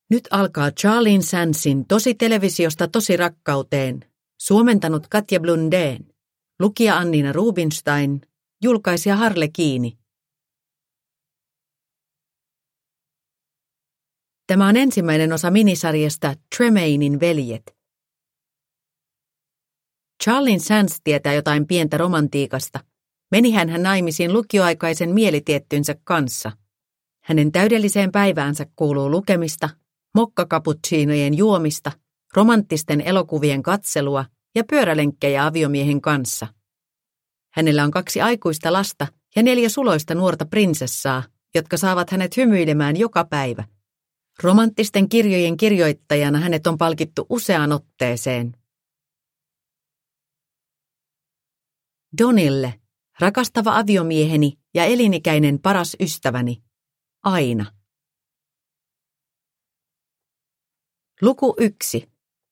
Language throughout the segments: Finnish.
Nyt alkaa Charlene Sandsin Tosi televisiosta tosi rakkauteen. Suomentanut Katja Blundén. Lukija Annina Rubinstein. Julkaisija Harle Kiini. Tämä on ensimmäinen osa minisarjasta Tremainin veljet. Charlene Sands tietää jotain pientä romantiikasta. Menihän hän naimisiin lukioaikaisen mielitiettynsä kanssa. Hänen täydelliseen päiväänsä kuuluu lukemista, mokkakaputsiinojen juomista, romanttisten elokuvien katselua ja pyörälenkkejä aviomiehen kanssa. Hänellä on 2 aikuista lasta ja 4 suloista nuorta prinsessaa, jotka saavat hänet hymyilemään joka päivä. Romanttisten kirjojen kirjoittajana hänet on palkittu useaan otteeseen. Donille, rakastava aviomieheni ja elinikäinen paras ystäväni. Aina. Luku 1.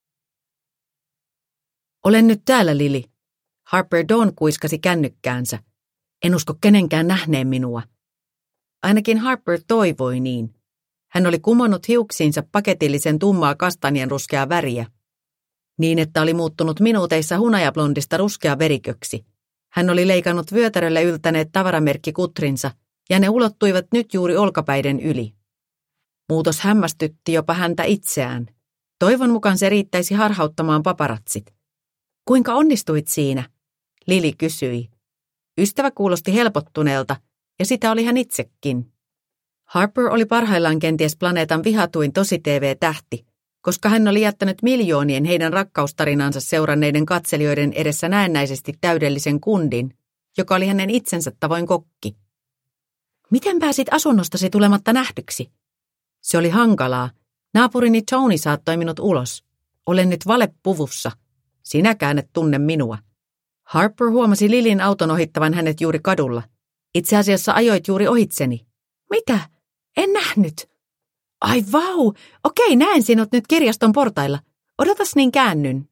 Olen nyt täällä, Lily. Harper Dawn kuiskasi kännykkäänsä. En usko kenenkään nähneen minua. Ainakin Harper toivoi niin. Hän oli kumonnut hiuksiinsa paketillisen tummaa kastanjanruskeaa väriä. Niin, että oli muuttunut minuuteissa hunajablondista ruskea veriköksi. Hän oli leikannut vyötärölle yltäneet tavaramerkkikutrinsa, ja ne ulottuivat nyt juuri olkapäiden yli. Muutos hämmästytti jopa häntä itseään. Toivon mukaan se riittäisi harhauttamaan paparatsit. Kuinka onnistuit siinä? Lily kysyi. Ystävä kuulosti helpottuneelta, ja sitä oli hän itsekin. Harper oli parhaillaan kenties planeetan vihatuin tosi-TV-tähti, koska hän oli jättänyt miljoonien heidän rakkaustarinansa seuranneiden katselijoiden edessä näennäisesti täydellisen kundin, joka oli hänen itsensä tavoin kokki. Miten pääsit asunnostasi tulematta nähdyksi? Se oli hankalaa. Naapurini Tony saattoi minut ulos. Olen nyt valepuvussa. Sinäkään et tunne minua. Harper huomasi Lilyn auton ohittavan hänet juuri kadulla. Itse asiassa ajoit juuri ohitseni. Mitä? En nähnyt. Ai vau! Okei, näen sinut nyt kirjaston portailla. Odotas niin käännyn.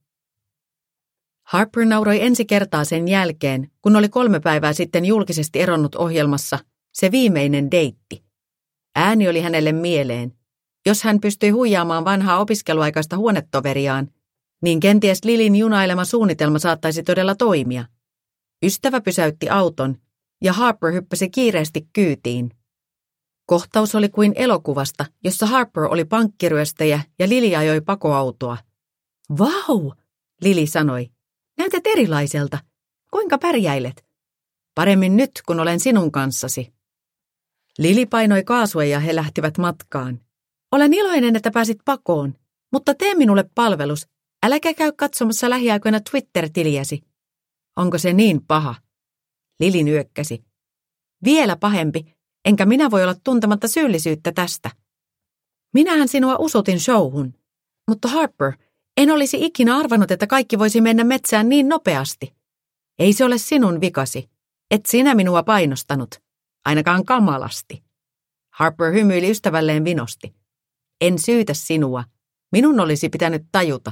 Harper nauroi ensi kertaa sen jälkeen, kun oli 3 päivää sitten julkisesti eronnut ohjelmassa Se viimeinen deitti. Ääni oli hänelle mieleen. Jos hän pystyi huijaamaan vanhaa opiskeluaikaista huonetoveriaan, niin kenties Lilyn junailema suunnitelma saattaisi todella toimia. Ystävä pysäytti auton, ja Harper hyppäsi kiireesti kyytiin. Kohtaus oli kuin elokuvasta, jossa Harper oli pankkiryöstäjä ja Lily ajoi pakoautoa. Vau, Lily sanoi. Näytät erilaiselta. Kuinka pärjäilet? Paremmin nyt, kun olen sinun kanssasi. Lily painoi kaasua ja he lähtivät matkaan. Olen iloinen, että pääsit pakoon, mutta tee minulle palvelus. Äläkä käy katsomassa lähiaikoina Twitter-tiliäsi. Onko se niin paha? Lily nyökkäsi. Vielä pahempi, enkä minä voi olla tuntematta syyllisyyttä tästä. Minähän sinua usutin showhun. Mutta Harper, en olisi ikinä arvannut, että kaikki voisi mennä metsään niin nopeasti. Ei se ole sinun vikasi. Et sinä minua painostanut. Ainakaan kamalasti. Harper hymyili ystävälleen vinosti. En syytä sinua. Minun olisi pitänyt tajuta.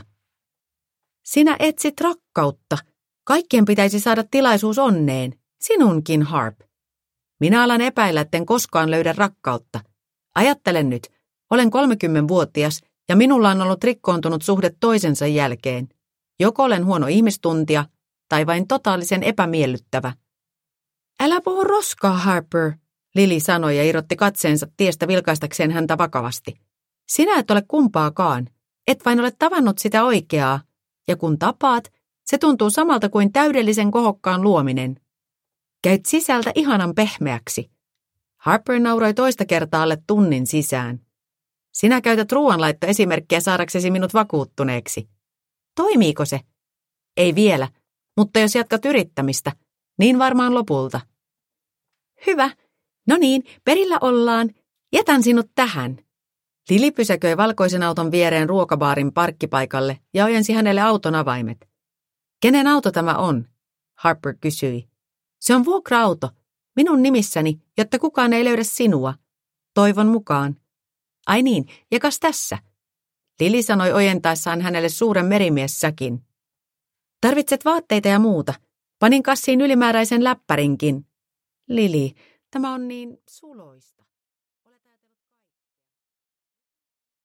Sinä etsit rakkautta. Kaikkien pitäisi saada tilaisuus onneen. Sinunkin, Harp. Minä alan epäillä, etten koskaan löydä rakkautta. Ajattelen nyt. Olen 30-vuotias ja minulla on ollut rikkoontunut suhde toisensa jälkeen. Joko olen huono ihmistuntija tai vain totaalisen epämiellyttävä. Älä puhu roskaa, Harper, Lily sanoi ja irrotti katseensa tiestä vilkaistakseen häntä vakavasti. Sinä et ole kumpaakaan. Et vain ole tavannut sitä oikeaa. Ja kun tapaat, se tuntuu samalta kuin täydellisen kohokkaan luominen. Käyt sisältä ihanan pehmeäksi. Harper nauroi toista kertaa alle tunnin sisään. Sinä käytät ruoanlaittoesimerkkiä saadaksesi minut vakuuttuneeksi. Toimiiko se? Ei vielä, mutta jos jatkat yrittämistä, niin varmaan lopulta. Hyvä. No niin, perillä ollaan. Jätän sinut tähän. Lily pysäköi valkoisen auton viereen ruokabaarin parkkipaikalle ja ojensi hänelle auton avaimet. Kenen auto tämä on? Harper kysyi. Se on vuokra-auto. Minun nimissäni, jotta kukaan ei löydä sinua. Toivon mukaan. Ai niin, ja kas tässä. Lily sanoi ojentaessaan hänelle suuren merimiessäkin. Tarvitset vaatteita ja muuta. Panin kassiin ylimääräisen läppärinkin. Lily, tämä on niin suloista.